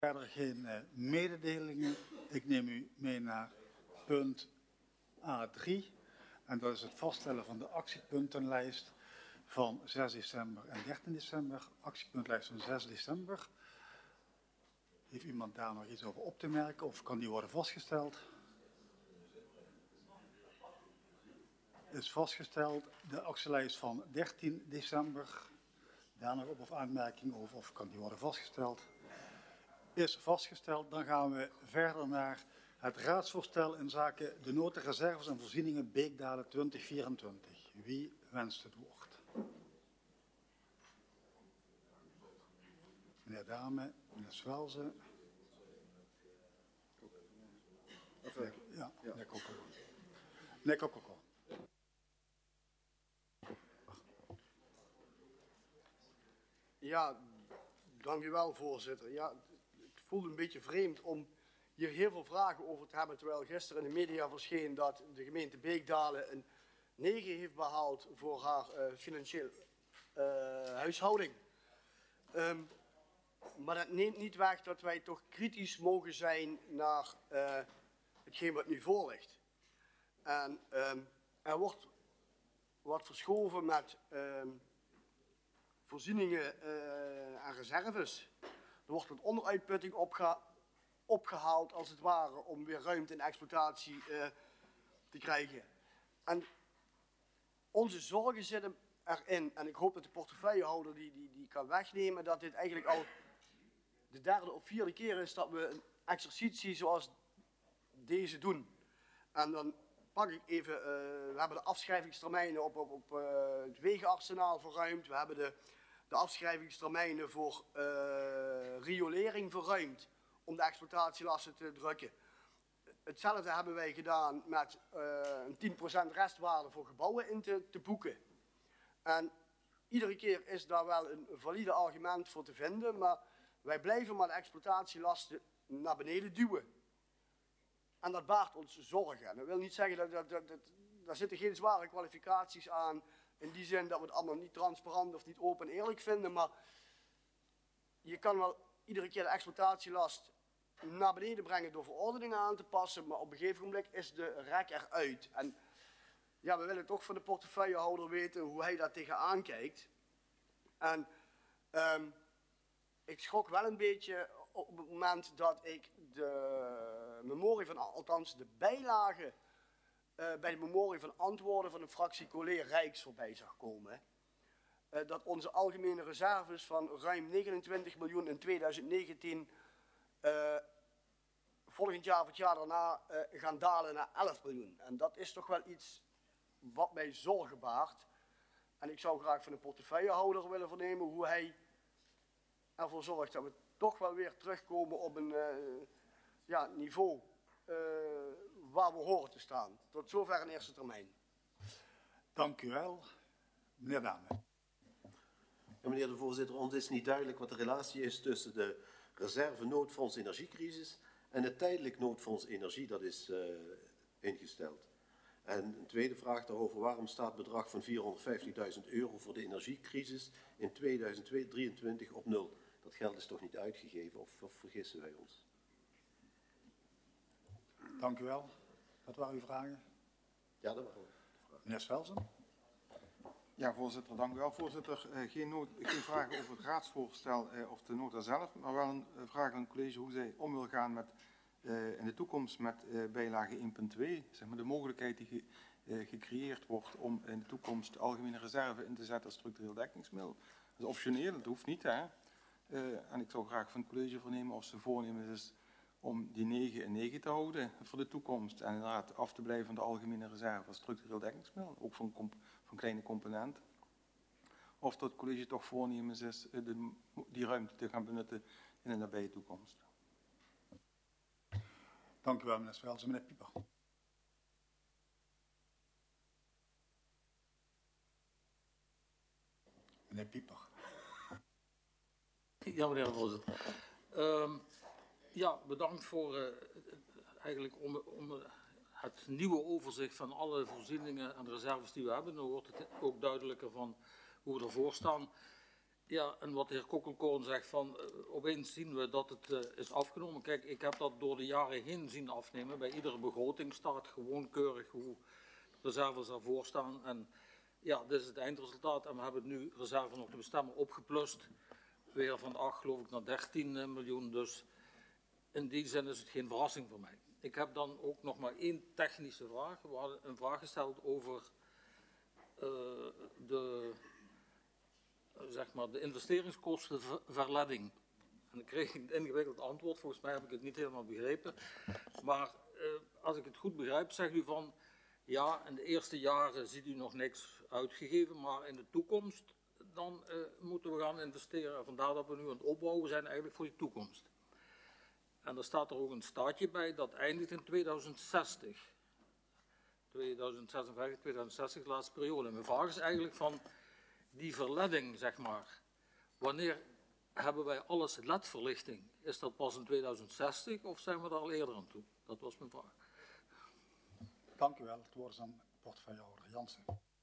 Verder geen mededelingen. Ik neem u mee naar punt A3. En dat is het vaststellen van de actiepuntenlijst van 6 december en 13 december. Actiepuntlijst van 6 december. Heeft iemand daar nog iets over op te merken of kan die worden vastgesteld? Is vastgesteld. De actielijst van 13 december. Daar nog op of aanmerking over of kan die worden vastgesteld? Is vastgesteld. Dan gaan we verder naar het raadsvoorstel in zaken de notenreserves en voorzieningen Beekdalen 2024. Wie wenst het woord? Meneer Dame, meneer Swelze. Ja, meneer Kokko. Meneer Kokko. Ja, dank u wel, voorzitter. Ja, het voelt een beetje vreemd om hier heel veel vragen over te hebben, terwijl gisteren in de media verscheen dat de gemeente Beekdalen een 9 heeft behaald voor haar financieel huishouding. Maar dat neemt niet weg dat wij toch kritisch mogen zijn naar hetgeen wat nu voor ligt. En er wordt wat verschoven met voorzieningen en reserves. Er wordt wat onderuitputting opgehaald als het ware om weer ruimte in exploitatie te krijgen. En onze zorgen zitten erin, en ik hoop dat de portefeuillehouder die kan wegnemen, dat dit eigenlijk al de derde of vierde keer is dat we een exercitie zoals deze doen. En dan pak ik even, we hebben de afschrijvingstermijnen op het wegenarsenaal verruimd. We hebben de afschrijvingstermijnen voor riolering verruimd om de exploitatielasten te drukken. Hetzelfde hebben wij gedaan met een 10% restwaarde voor gebouwen in te boeken. En iedere keer is daar wel een valide argument voor te vinden, maar wij blijven maar de exploitatielasten naar beneden duwen. En dat baart ons zorgen. En dat wil niet zeggen daar zitten geen zware kwalificaties aan, in die zin dat we het allemaal niet transparant of niet open en eerlijk vinden, maar je kan wel iedere keer de exploitatielast naar beneden brengen door verordeningen aan te passen, maar op een gegeven moment is de rek eruit. En ja, we willen toch van de portefeuillehouder weten hoe hij daar tegenaan kijkt. En ik schrok wel een beetje op het moment dat ik de memorie van, althans de bijlage bij de memorie van antwoorden van de fractie Coller Rijks voorbij zag komen. Dat onze algemene reserves van ruim 29 miljoen in 2019 volgend jaar of het jaar daarna gaan dalen naar 11 miljoen. En dat is toch wel iets wat mij zorgen baart. En ik zou graag van de portefeuillehouder willen vernemen hoe hij ervoor zorgt dat we toch wel weer terugkomen op een niveau waar we horen te staan. Tot zover een eerste termijn. Dank u wel. Meneer Dame. Ja, meneer de voorzitter, ons is niet duidelijk wat de relatie is tussen de reserve noodfonds energiecrisis en het tijdelijk noodfonds energie dat is ingesteld. En een tweede vraag daarover, waarom staat het bedrag van €450.000 voor de energiecrisis in 2023 op 0? Dat geld is toch niet uitgegeven of vergissen wij ons? Dank u wel. Wat waren uw vragen? Ja, dat waren de vragen. Meneer Svelsen. Ja, voorzitter, dank u wel. Voorzitter, geen vragen over het raadsvoorstel of de nota zelf, maar wel een vraag aan het college hoe zij om wil gaan met in de toekomst met bijlage 1.2, zeg maar de mogelijkheid die gecreëerd wordt om in de toekomst de algemene reserve in te zetten als structureel dekkingsmiddel. Dat is optioneel, dat hoeft niet, hè. En ik zou graag van het college vernemen of ze voornemens is om die 9 en 9 te houden voor de toekomst. En inderdaad af te blijven van de algemene reserve als structureel dekkingsmiddel, ook van kleine componenten. Of dat het college toch voornemens is die ruimte te gaan benutten in de nabije toekomst. Dank u wel, meneer Svelsen. Meneer Pieper. Meneer Pieper. Ja, meneer de voorzitter. Ja, bedankt voor eigenlijk om het nieuwe overzicht van alle voorzieningen en reserves die we hebben. Dan wordt het ook duidelijker van hoe we ervoor staan. Ja, en wat de heer Kokkelkoorn zegt van, opeens zien we dat het is afgenomen. Kijk, ik heb dat door de jaren heen zien afnemen. Bij iedere begroting staat gewoon keurig hoe reserves ervoor staan. En ja, dit is het eindresultaat. En we hebben nu reserve nog te bestemmen opgeplust. Weer van 8 geloof ik naar 13 miljoen. Dus in die zin is het geen verrassing voor mij. Ik heb dan ook nog maar één technische vraag. We hadden een vraag gesteld over de investeringskostenverleiding. En dan kreeg ik een ingewikkeld antwoord. Volgens mij heb ik het niet helemaal begrepen. Maar als ik het goed begrijp, zegt u van... Ja, in de eerste jaren ziet u nog niks uitgegeven, maar in de toekomst dan moeten we gaan investeren. Vandaar dat we nu aan het opbouwen zijn eigenlijk voor die toekomst. En er staat er ook een staartje bij dat eindigt in 2060. 2056, 2060, de laatste periode. En mijn vraag is eigenlijk van die verleiding, zeg maar. Wanneer hebben wij alles LED-verlichting? Is dat pas in 2060 of zijn we daar al eerder aan toe? Dat was mijn vraag. Dank u wel. Het woord is aan portefeuillehouder Jansen.